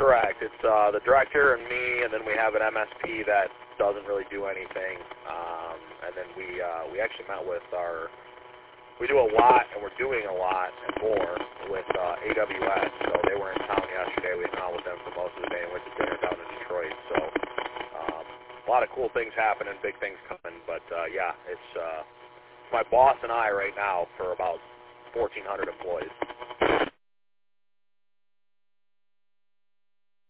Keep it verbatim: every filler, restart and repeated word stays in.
correct. It's uh, the director and me, and then we have an M S P that doesn't really do anything. Um, and then we uh, we actually met with our, we do a lot, and we're doing a lot and more with uh, A W S. So they were in town yesterday. We hung out with them for most of the day and went to dinner down in Detroit. So um, a lot of cool things happening, big things coming. But uh, yeah, it's uh, my boss and I right now for about fourteen hundred employees.